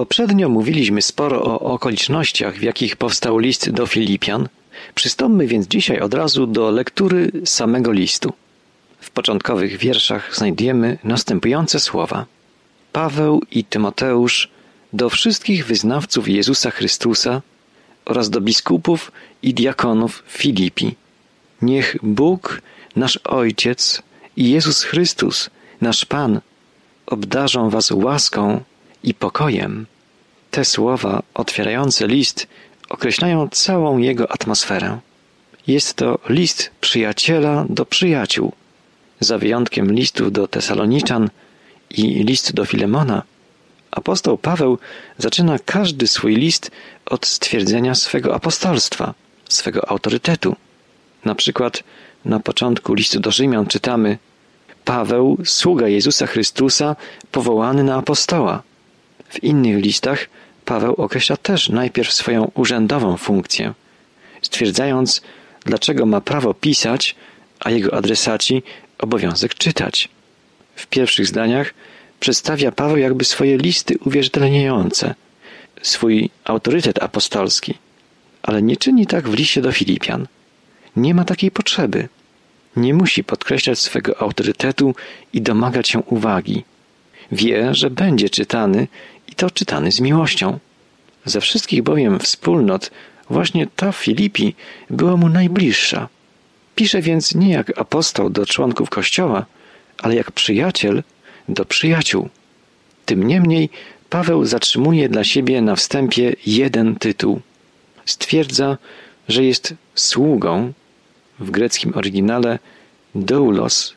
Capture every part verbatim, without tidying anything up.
Poprzednio mówiliśmy sporo o okolicznościach, w jakich powstał list do Filipian. Przystąpmy więc dzisiaj od razu do lektury samego listu. W początkowych wierszach znajdziemy następujące słowa. Paweł i Tymoteusz do wszystkich wyznawców Jezusa Chrystusa oraz do biskupów i diakonów Filipi. Niech Bóg, nasz Ojciec i Jezus Chrystus, nasz Pan, obdarzą was łaską i pokojem. Te słowa otwierające list określają całą jego atmosferę. Jest to list przyjaciela do przyjaciół. Za wyjątkiem listów do Tesaloniczan i listu do Filemona, apostoł Paweł zaczyna każdy swój list od stwierdzenia swego apostolstwa, swego autorytetu. Na przykład na początku listu do Rzymian czytamy: Paweł, sługa Jezusa Chrystusa, powołany na apostoła. W innych listach Paweł określa też najpierw swoją urzędową funkcję, stwierdzając, dlaczego ma prawo pisać, a jego adresaci obowiązek czytać. W pierwszych zdaniach przedstawia Paweł jakby swoje listy uwierzytelniające, swój autorytet apostolski, ale nie czyni tak w liście do Filipian. Nie ma takiej potrzeby. Nie musi podkreślać swego autorytetu i domagać się uwagi. Wie, że będzie czytany i to czytany z miłością. Ze wszystkich bowiem wspólnot właśnie ta w Filipi była mu najbliższa. Pisze więc nie jak apostoł do członków Kościoła, ale jak przyjaciel do przyjaciół. Tym niemniej Paweł zatrzymuje dla siebie na wstępie jeden tytuł. Stwierdza, że jest sługą, w greckim oryginale doulos,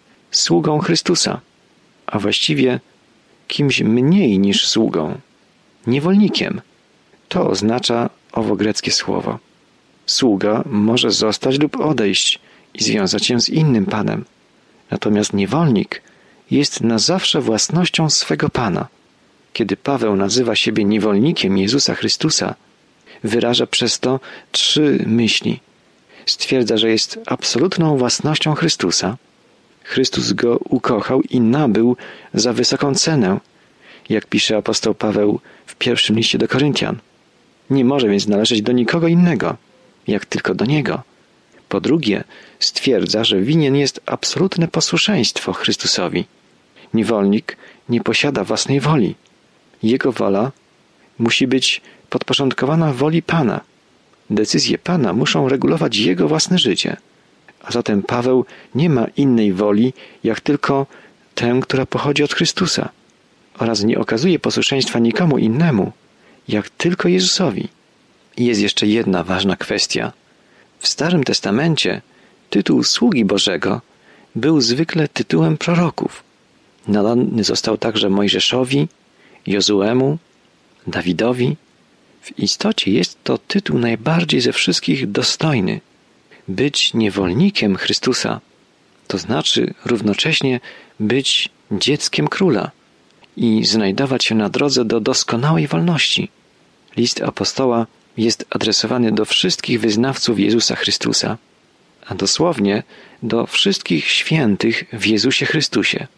sługą Chrystusa, a właściwie kimś mniej niż sługą, niewolnikiem. To oznacza owo greckie słowo. Sługa może zostać lub odejść i związać się z innym panem. Natomiast niewolnik jest na zawsze własnością swego Pana. Kiedy Paweł nazywa siebie niewolnikiem Jezusa Chrystusa, wyraża przez to trzy myśli. Stwierdza, że jest absolutną własnością Chrystusa. Chrystus go ukochał i nabył za wysoką cenę, jak pisze apostoł Paweł w pierwszym liście do Koryntian. Nie może więc należeć do nikogo innego, jak tylko do Niego. Po drugie, stwierdza, że winien jest absolutne posłuszeństwo Chrystusowi. Niewolnik nie posiada własnej woli. Jego wola musi być podporządkowana woli Pana. Decyzje Pana muszą regulować jego własne życie. A zatem Paweł nie ma innej woli, jak tylko tę, która pochodzi od Chrystusa, oraz nie okazuje posłuszeństwa nikomu innemu, jak tylko Jezusowi. I jest jeszcze jedna ważna kwestia. W Starym Testamencie tytuł sługi Bożego był zwykle tytułem proroków. Nadany został także Mojżeszowi, Jozuemu, Dawidowi. W istocie jest to tytuł najbardziej ze wszystkich dostojny. Być niewolnikiem Chrystusa, to znaczy równocześnie być dzieckiem Króla i znajdować się na drodze do doskonałej wolności. List apostoła jest adresowany do wszystkich wyznawców Jezusa Chrystusa, a dosłownie do wszystkich świętych w Jezusie Chrystusie.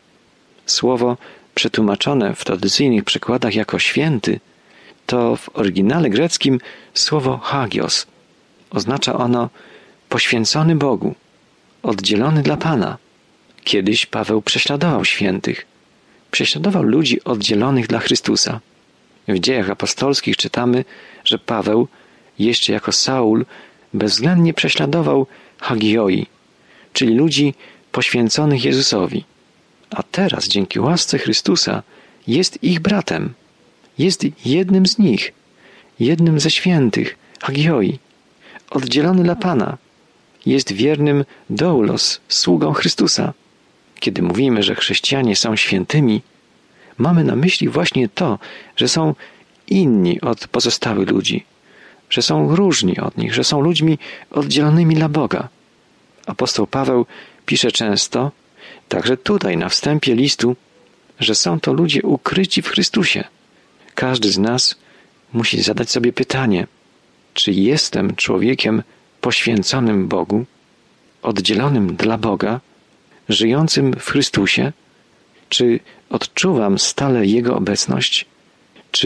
Słowo przetłumaczone w tradycyjnych przekładach jako święty to w oryginale greckim słowo hagios. Oznacza ono poświęcony Bogu, oddzielony dla Pana. Kiedyś Paweł prześladował świętych. Prześladował ludzi oddzielonych dla Chrystusa. W Dziejach Apostolskich czytamy, że Paweł, jeszcze jako Saul, bezwzględnie prześladował hagioi, czyli ludzi poświęconych Jezusowi. A teraz, dzięki łasce Chrystusa, jest ich bratem. Jest jednym z nich, jednym ze świętych, hagioi, oddzielony dla Pana. Jest wiernym doulos, sługą Chrystusa. Kiedy mówimy, że chrześcijanie są świętymi, mamy na myśli właśnie to, że są inni od pozostałych ludzi, że są różni od nich, że są ludźmi oddzielonymi dla Boga. Apostoł Paweł pisze często, także tutaj na wstępie listu, że są to ludzie ukryci w Chrystusie. Każdy z nas musi zadać sobie pytanie, czy jestem człowiekiem poświęconym Bogu, oddzielonym dla Boga, żyjącym w Chrystusie? Czy odczuwam stale Jego obecność? Czy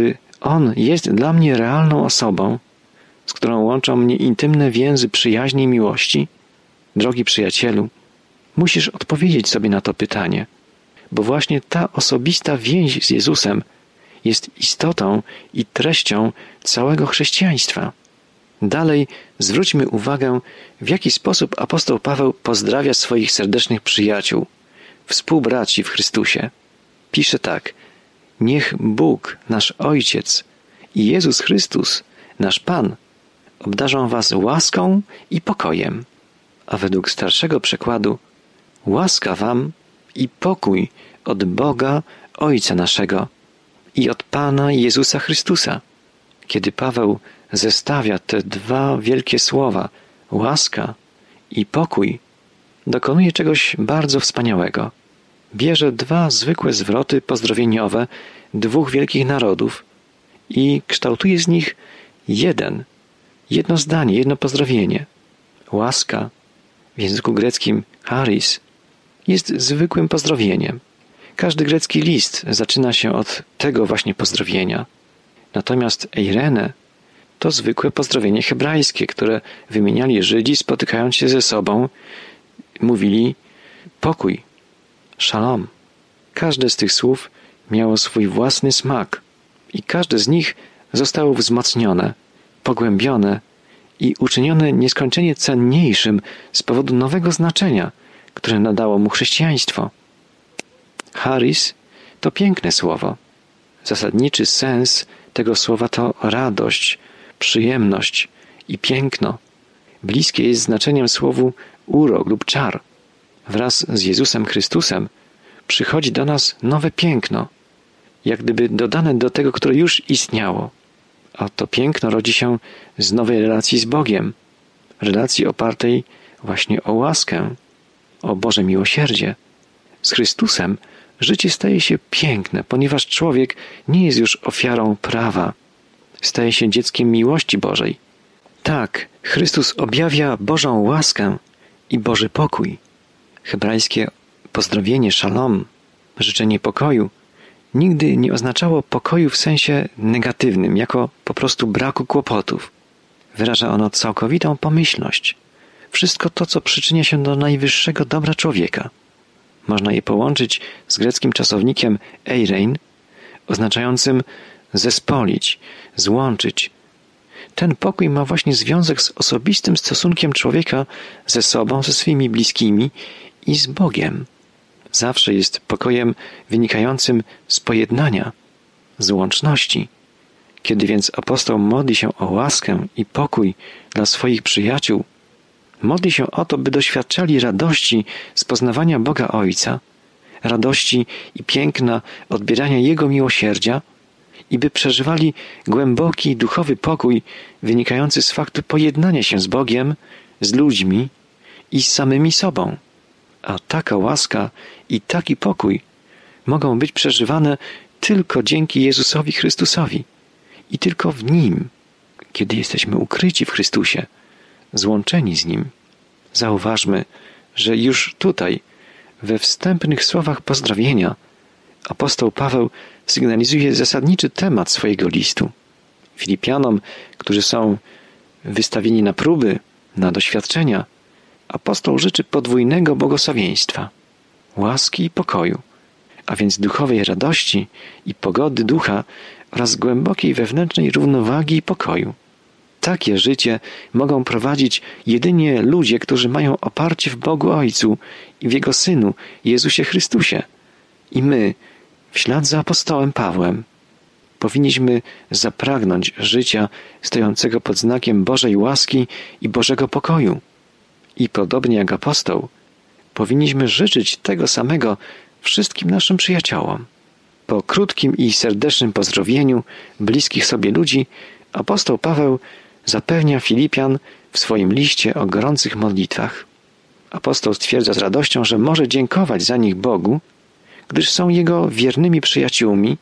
On jest dla mnie realną osobą, z którą łączą mnie intymne więzy przyjaźni i miłości? Drogi przyjacielu, musisz odpowiedzieć sobie na to pytanie, bo właśnie ta osobista więź z Jezusem jest istotą i treścią całego chrześcijaństwa. Dalej zwróćmy uwagę, w jaki sposób apostoł Paweł pozdrawia swoich serdecznych przyjaciół, współbraci w Chrystusie. Pisze tak: niech Bóg, nasz Ojciec i Jezus Chrystus, nasz Pan, obdarzą was łaską i pokojem. A według starszego przekładu: łaska wam i pokój od Boga, Ojca naszego i od Pana Jezusa Chrystusa. Kiedy Paweł zestawia te dwa wielkie słowa, łaska i pokój, dokonuje czegoś bardzo wspaniałego. Bierze dwa zwykłe zwroty pozdrowieniowe dwóch wielkich narodów i kształtuje z nich jeden, jedno zdanie, jedno pozdrowienie. Łaska, w języku greckim charis, jest zwykłym pozdrowieniem. Każdy grecki list zaczyna się od tego właśnie pozdrowienia. Natomiast eirene to zwykłe pozdrowienie hebrajskie, które wymieniali Żydzi, spotykając się ze sobą, mówili pokój, szalom. Każde z tych słów miało swój własny smak i każde z nich zostało wzmocnione, pogłębione i uczynione nieskończenie cenniejszym z powodu nowego znaczenia, które nadało mu chrześcijaństwo. Charis to piękne słowo. Zasadniczy sens tego słowa to radość, przyjemność i piękno. Bliskie jest znaczeniem słowu urok lub czar. Wraz z Jezusem Chrystusem przychodzi do nas nowe piękno, jak gdyby dodane do tego, które już istniało. A to piękno rodzi się z nowej relacji z Bogiem, relacji opartej właśnie o łaskę, o Boże miłosierdzie. Z Chrystusem życie staje się piękne, ponieważ człowiek nie jest już ofiarą prawa. Staje się dzieckiem miłości Bożej. Tak, Chrystus objawia Bożą łaskę i Boży pokój. Hebrajskie pozdrowienie szalom, życzenie pokoju, nigdy nie oznaczało pokoju w sensie negatywnym, jako po prostu braku kłopotów. Wyraża ono całkowitą pomyślność. Wszystko to, co przyczynia się do najwyższego dobra człowieka. Można je połączyć z greckim czasownikiem eirein, oznaczającym zespolić, złączyć. Ten pokój ma właśnie związek z osobistym stosunkiem człowieka ze sobą, ze swymi bliskimi i z Bogiem. Zawsze jest pokojem wynikającym z pojednania, z łączności. Kiedy więc apostoł modli się o łaskę i pokój dla swoich przyjaciół, modli się o to, by doświadczali radości z poznawania Boga Ojca, radości i piękna odbierania Jego miłosierdzia i by przeżywali głęboki duchowy pokój wynikający z faktu pojednania się z Bogiem, z ludźmi i z samymi sobą. A taka łaska i taki pokój mogą być przeżywane tylko dzięki Jezusowi Chrystusowi i tylko w Nim, kiedy jesteśmy ukryci w Chrystusie, złączeni z Nim. Zauważmy, że już tutaj, we wstępnych słowach pozdrowienia, apostoł Paweł sygnalizuje zasadniczy temat swojego listu. Filipianom, którzy są wystawieni na próby, na doświadczenia, apostoł życzy podwójnego błogosławieństwa, łaski i pokoju, a więc duchowej radości i pogody ducha oraz głębokiej wewnętrznej równowagi i pokoju. Takie życie mogą prowadzić jedynie ludzie, którzy mają oparcie w Bogu Ojcu i w Jego Synu, Jezusie Chrystusie. I my, w ślad za apostołem Pawłem, powinniśmy zapragnąć życia stojącego pod znakiem Bożej łaski i Bożego pokoju. I podobnie jak apostoł, powinniśmy życzyć tego samego wszystkim naszym przyjaciołom. Po krótkim i serdecznym pozdrowieniu bliskich sobie ludzi, apostoł Paweł zapewnia Filipian w swoim liście o gorących modlitwach. Apostoł stwierdza z radością, że może dziękować za nich Bogu, gdyż są Jego wiernymi przyjaciółmi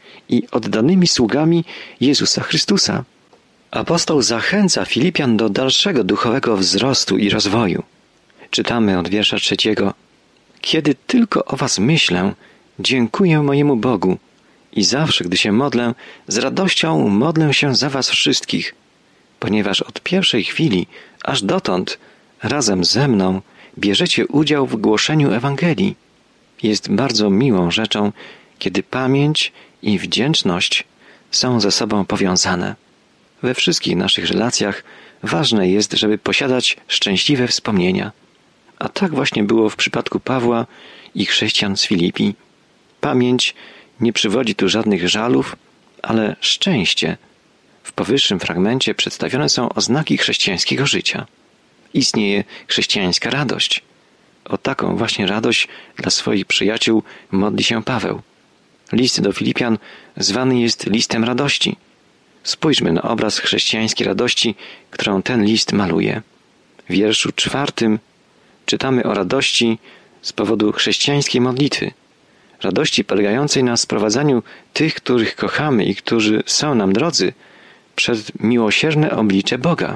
i oddanymi sługami Jezusa Chrystusa. Apostoł zachęca Filipian do dalszego duchowego wzrostu i rozwoju. Czytamy od wiersza trzeciego: Kiedy tylko o was myślę, dziękuję mojemu Bogu I zawsze, gdy się modlę, z radością modlę się za was wszystkich, ponieważ od pierwszej chwili aż dotąd razem ze mną bierzecie udział w głoszeniu Ewangelii. Jest bardzo miłą rzeczą, kiedy pamięć i wdzięczność są ze sobą powiązane. We wszystkich naszych relacjach ważne jest, żeby posiadać szczęśliwe wspomnienia. A tak właśnie było w przypadku Pawła i chrześcijan z Filipi. Pamięć nie przywodzi tu żadnych żalów, ale szczęście. W powyższym fragmencie przedstawione są oznaki chrześcijańskiego życia. Istnieje chrześcijańska radość. O taką właśnie radość dla swoich przyjaciół modli się Paweł. List do Filipian zwany jest listem radości. Spójrzmy na obraz chrześcijańskiej radości, którą ten list maluje. W wierszu czwartym czytamy o radości z powodu chrześcijańskiej modlitwy. Radości polegającej na sprowadzaniu tych, których kochamy i którzy są nam drodzy, przed miłosierne oblicze Boga.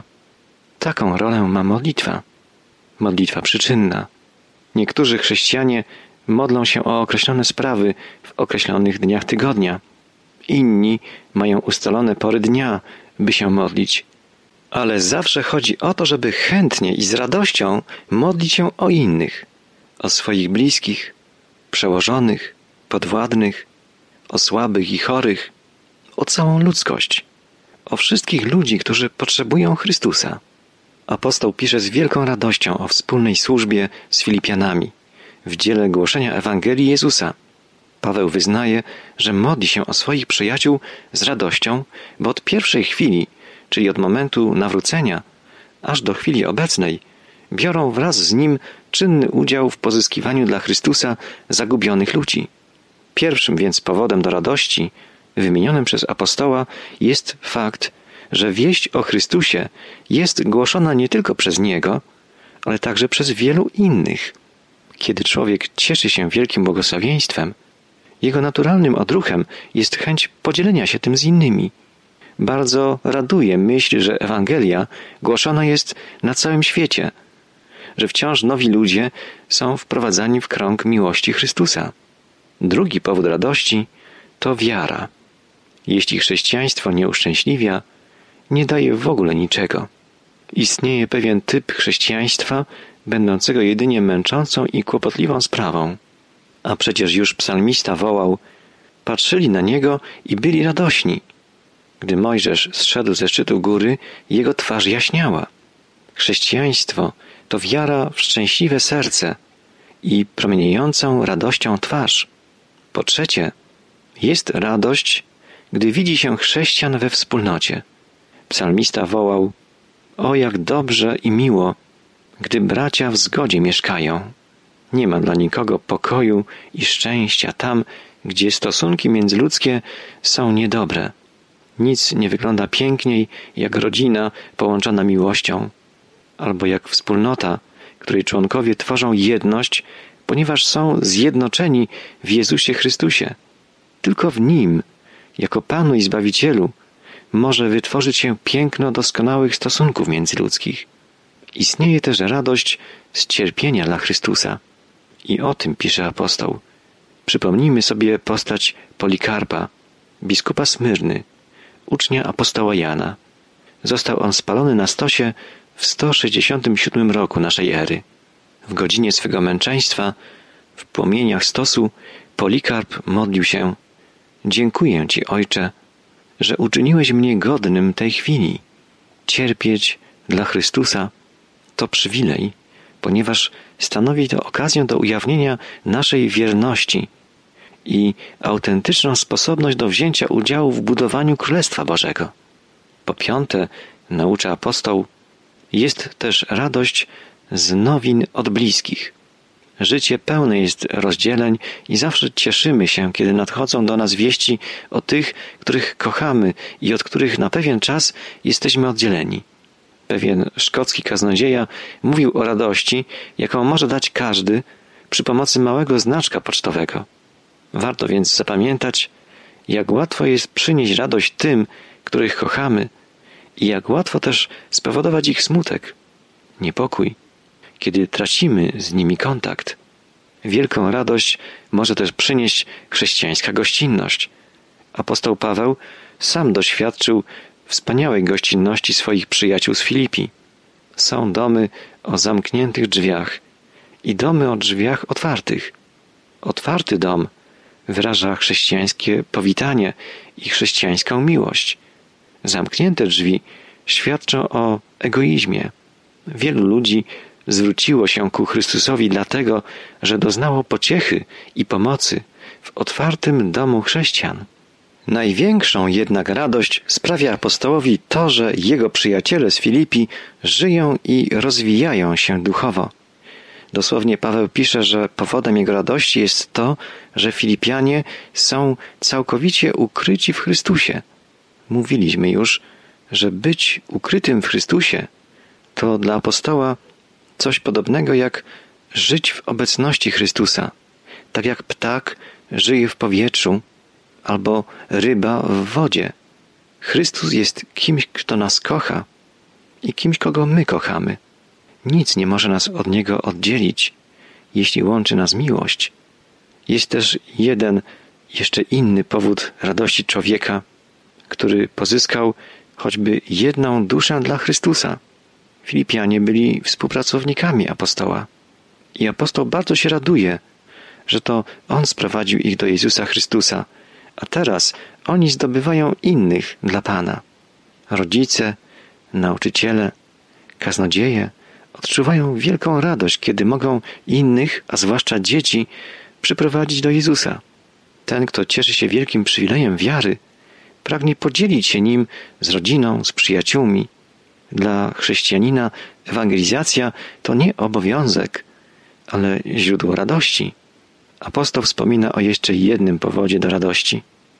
Taką rolę ma modlitwa. Modlitwa przyczynna. Niektórzy chrześcijanie modlą się o określone sprawy w określonych dniach tygodnia. Inni mają ustalone pory dnia, by się modlić. Ale zawsze chodzi o to, żeby chętnie i z radością modlić się o innych, o swoich bliskich, przełożonych, podwładnych, o słabych i chorych, o całą ludzkość, o wszystkich ludzi, którzy potrzebują Chrystusa. Apostoł pisze z wielką radością o wspólnej służbie z Filipianami, w dziele głoszenia Ewangelii Jezusa. Paweł wyznaje, że modli się o swoich przyjaciół z radością, bo od pierwszej chwili, czyli od momentu nawrócenia, aż do chwili obecnej, biorą wraz z nim czynny udział w pozyskiwaniu dla Chrystusa zagubionych ludzi. Pierwszym więc powodem do radości, wymienionym przez apostoła, jest fakt, że wieść o Chrystusie jest głoszona nie tylko przez Niego, ale także przez wielu innych. Kiedy człowiek cieszy się wielkim błogosławieństwem, jego naturalnym odruchem jest chęć podzielenia się tym z innymi. Bardzo raduje myśl, że Ewangelia głoszona jest na całym świecie, że wciąż nowi ludzie są wprowadzani w krąg miłości Chrystusa. Drugi powód radości to wiara. Jeśli chrześcijaństwo nie uszczęśliwia, nie daje w ogóle niczego. Istnieje pewien typ chrześcijaństwa, będącego jedynie męczącą i kłopotliwą sprawą. A przecież już psalmista wołał: patrzyli na niego i byli radośni. Gdy Mojżesz zszedł ze szczytu góry, jego twarz jaśniała. Chrześcijaństwo to wiara w szczęśliwe serce i promieniejącą radością twarz. Po trzecie, jest radość, gdy widzi się chrześcijan we wspólnocie. Psalmista wołał: o, jak dobrze i miło, gdy bracia w zgodzie mieszkają. Nie ma dla nikogo pokoju i szczęścia tam, gdzie stosunki międzyludzkie są niedobre. Nic nie wygląda piękniej jak rodzina połączona miłością, albo jak wspólnota, której członkowie tworzą jedność, ponieważ są zjednoczeni w Jezusie Chrystusie. Tylko w Nim, jako Panu i Zbawicielu, może wytworzyć się piękno doskonałych stosunków międzyludzkich. Istnieje też radość z cierpienia dla Chrystusa. I o tym pisze apostoł. Przypomnijmy sobie postać Polikarpa, biskupa Smyrny, ucznia apostoła Jana. Został on spalony na stosie w sto sześćdziesiątym siódmym roku naszej ery. W godzinie swego męczeństwa, w płomieniach stosu, Polikarp modlił się: dziękuję Ci, Ojcze, że uczyniłeś mnie godnym tej chwili. Cierpieć dla Chrystusa to przywilej, ponieważ stanowi to okazję do ujawnienia naszej wierności i autentyczną sposobność do wzięcia udziału w budowaniu Królestwa Bożego. Po piąte, naucza apostoł, jest też radość z nowin od bliskich. Życie pełne jest rozdzieleń i zawsze cieszymy się, kiedy nadchodzą do nas wieści o tych, których kochamy i od których na pewien czas jesteśmy oddzieleni. Pewien szkocki kaznodzieja mówił o radości, jaką może dać każdy przy pomocy małego znaczka pocztowego. Warto więc zapamiętać, jak łatwo jest przynieść radość tym, których kochamy, i jak łatwo też spowodować ich smutek, niepokój, kiedy tracimy z nimi kontakt. Wielką radość może też przynieść chrześcijańska gościnność. Apostoł Paweł sam doświadczył wspaniałej gościnności swoich przyjaciół z Filipi. Są domy o zamkniętych drzwiach i domy o drzwiach otwartych. Otwarty dom wyraża chrześcijańskie powitanie i chrześcijańską miłość. Zamknięte drzwi świadczą o egoizmie. Wielu ludzi zwróciło się ku Chrystusowi dlatego, że doznało pociechy i pomocy w otwartym domu chrześcijan. Największą jednak radość sprawia apostołowi to, że jego przyjaciele z Filipi żyją i rozwijają się duchowo. Dosłownie Paweł pisze, że powodem jego radości jest to, że Filipianie są całkowicie ukryci w Chrystusie. Mówiliśmy już, że być ukrytym w Chrystusie to dla apostoła coś podobnego jak żyć w obecności Chrystusa. Tak jak ptak żyje w powietrzu albo ryba w wodzie. Chrystus jest kimś, kto nas kocha i kimś, kogo my kochamy. Nic nie może nas od Niego oddzielić, jeśli łączy nas miłość. Jest też jeden, jeszcze inny powód radości człowieka, który pozyskał choćby jedną duszę dla Chrystusa. Filipianie byli współpracownikami apostoła i apostoł bardzo się raduje, że to on sprowadził ich do Jezusa Chrystusa, a teraz oni zdobywają innych dla Pana. Rodzice, nauczyciele, kaznodzieje odczuwają wielką radość, kiedy mogą innych, a zwłaszcza dzieci, przyprowadzić do Jezusa. Ten, kto cieszy się wielkim przywilejem wiary, pragnie podzielić się nim z rodziną, z przyjaciółmi. Dla chrześcijanina ewangelizacja to nie obowiązek, ale źródło radości. Apostoł wspomina o jeszcze jednym powodzie do radości.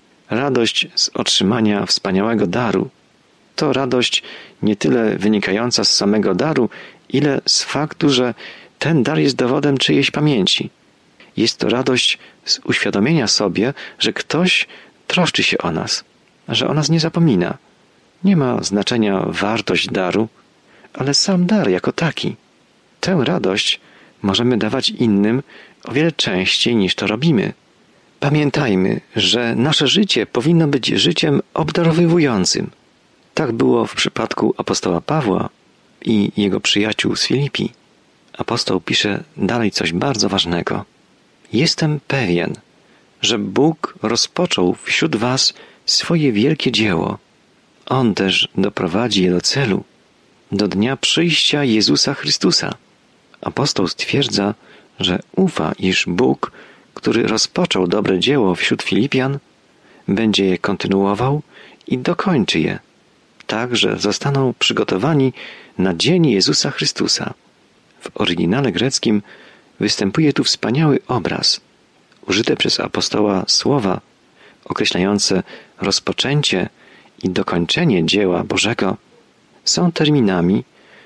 Radość z otrzymania wspaniałego daru. To radość nie tyle wynikająca z samego daru, ile z faktu, że ten dar jest dowodem czyjejś pamięci. Jest to radość z uświadomienia sobie, że ktoś troszczy się o nas, że o nas nie zapomina. Nie ma znaczenia wartość daru, ale sam dar jako taki. Tę radość możemy dawać innym o wiele częściej niż to robimy. Pamiętajmy, że nasze życie powinno być życiem obdarowywującym. Tak było w przypadku apostoła Pawła i jego przyjaciół z Filipi. Apostoł pisze dalej coś bardzo ważnego. Jestem pewien, że Bóg rozpoczął wśród was swoje wielkie dzieło. On też doprowadzi je do celu, do dnia przyjścia Jezusa Chrystusa. Apostoł stwierdza, że ufa, iż Bóg, który rozpoczął dobre dzieło wśród Filipian, będzie je kontynuował i dokończy je, tak że zostaną przygotowani na dzień Jezusa Chrystusa. W oryginale greckim występuje tu wspaniały obraz. Użyte przez apostoła słowa określające rozpoczęcie i dokończenie dzieła Bożego są terminami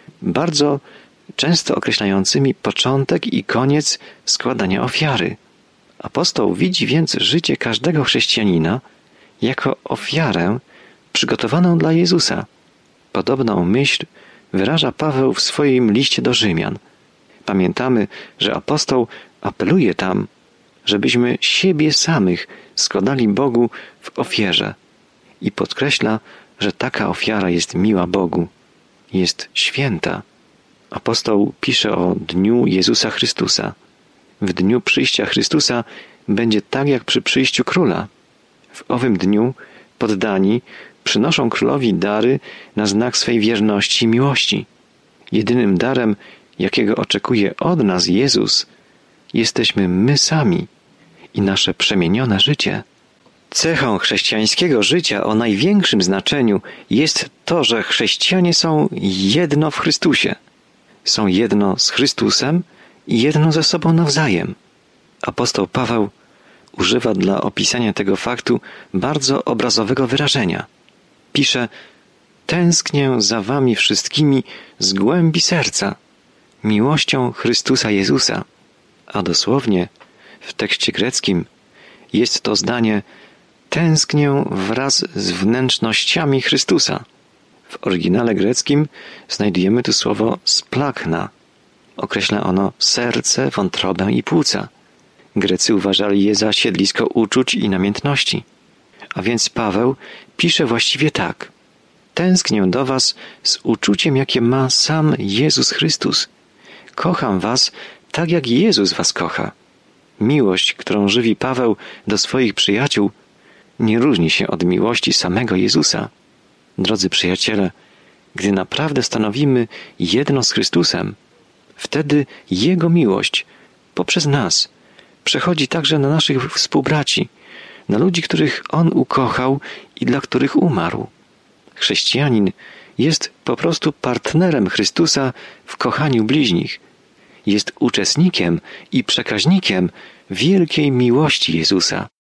bardzo często określającymi początek i koniec składania ofiary. Apostoł widzi więc życie każdego chrześcijanina jako ofiarę przygotowaną dla Jezusa. Podobną myśl wyraża Paweł w swoim liście do Rzymian. Pamiętamy, że apostoł apeluje tam, żebyśmy siebie samych składali Bogu w ofierze i podkreśla, że taka ofiara jest miła Bogu, jest święta. Apostoł pisze o dniu Jezusa Chrystusa. W dniu przyjścia Chrystusa będzie tak jak przy przyjściu króla. W owym dniu poddani przynoszą królowi dary na znak swej wierności i miłości. Jedynym darem, jakiego oczekuje od nas Jezus, jesteśmy my sami i nasze przemienione życie. Cechą chrześcijańskiego życia o największym znaczeniu jest to, że chrześcijanie są jedno w Chrystusie. Są jedno z Chrystusem i jedno ze sobą nawzajem. Apostoł Paweł używa dla opisania tego faktu bardzo obrazowego wyrażenia. Pisze: tęsknię za wami wszystkimi z głębi serca, miłością Chrystusa Jezusa. A dosłownie w tekście greckim jest to zdanie: tęsknię wraz z wnętrznościami Chrystusa. W oryginale greckim znajdujemy tu słowo splachna. Określa ono serce, wątrobę i płuca. Grecy uważali je za siedlisko uczuć i namiętności. A więc Paweł pisze właściwie tak. Tęsknię do was z uczuciem, jakie ma sam Jezus Chrystus. Kocham was tak, jak Jezus was kocha. Miłość, którą żywi Paweł do swoich przyjaciół, nie różni się od miłości samego Jezusa. Drodzy przyjaciele, gdy naprawdę stanowimy jedno z Chrystusem, wtedy Jego miłość poprzez nas przechodzi także na naszych współbraci, na ludzi, których On ukochał i dla których umarł. Chrześcijanin jest po prostu partnerem Chrystusa w kochaniu bliźnich. Jest uczestnikiem i przekaźnikiem wielkiej miłości Jezusa.